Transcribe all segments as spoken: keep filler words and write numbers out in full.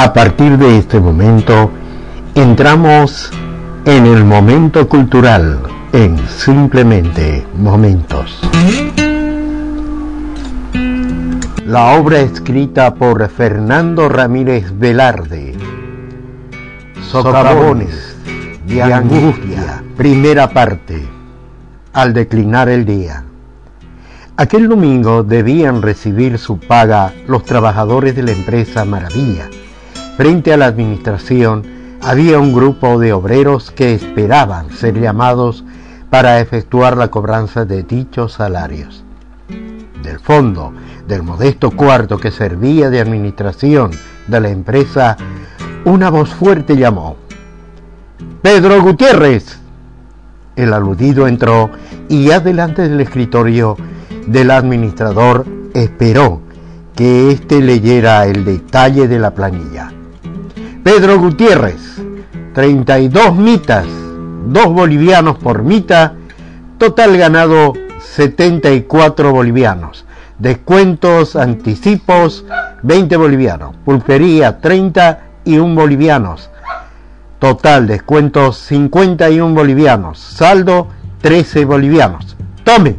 A partir de este momento, entramos en el momento cultural, en Simplemente Momentos. La obra escrita por Fernando Ramírez Velarde, Socavones de Angustia, primera parte, al declinar el día. Aquel domingo debían recibir su paga los trabajadores de la empresa Maravilla. Frente a la administración había un grupo de obreros que esperaban ser llamados para efectuar la cobranza de dichos salarios. Del fondo del modesto cuarto que servía de administración de la empresa, una voz fuerte llamó: ¡Pedro Gutiérrez! El aludido entró y ya delante del escritorio del administrador esperó que éste leyera el detalle de la planilla. Pedro Gutiérrez, treinta y dos mitas, dos bolivianos por mita, total ganado setenta y cuatro bolivianos, descuentos, anticipos, veinte bolivianos, pulpería treinta y un bolivianos, total descuentos cincuenta y un bolivianos, saldo trece bolivianos. ¡Tome!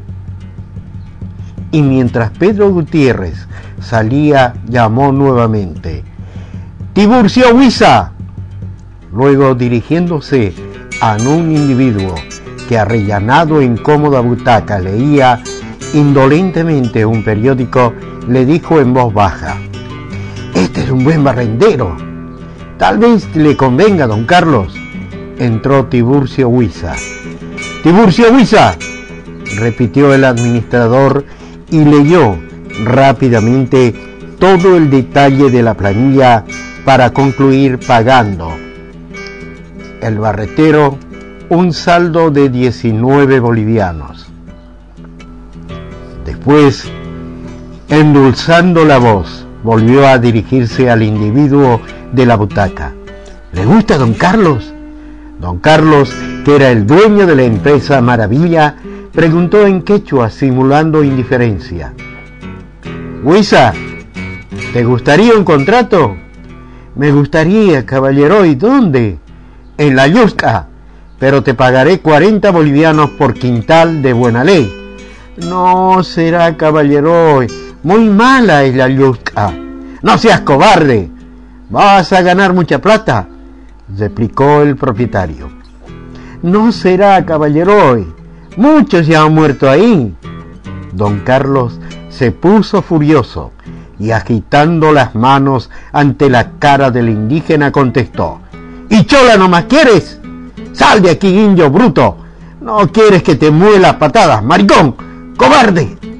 Y mientras Pedro Gutiérrez salía, llamó nuevamente: ¡Tiburcio Huiza! Luego, dirigiéndose a un individuo que arrellanado en cómoda butaca leía indolentemente un periódico, le dijo en voz baja: «Este es un buen barrendero. Tal vez le convenga, don Carlos». Entró Tiburcio Huiza. «¡Tiburcio Huiza!», repitió el administrador y leyó rápidamente todo el detalle de la planilla para concluir pagando. El barretero un saldo de diecinueve bolivianos. Después, endulzando la voz, volvió a dirigirse al individuo de la butaca. ¿Le gusta, don Carlos? Don Carlos, que era el dueño de la empresa Maravilla, preguntó en quechua simulando indiferencia. «Huiza, ¿te gustaría un contrato?» «Me gustaría, caballero. ¿Y dónde?» «En la Yusca, pero te pagaré cuarenta bolivianos por quintal de buena ley». «No será, caballero. Muy mala es la Yusca». «No seas cobarde. Vas a ganar mucha plata», replicó el propietario. «No será, caballero. Muchos ya han muerto ahí». Don Carlos se puso furioso y agitando las manos ante la cara del indígena contestó: «¿Y chola nomás quieres? Sal de aquí, indio bruto. No quieres que te muela patadas, maricón, cobarde».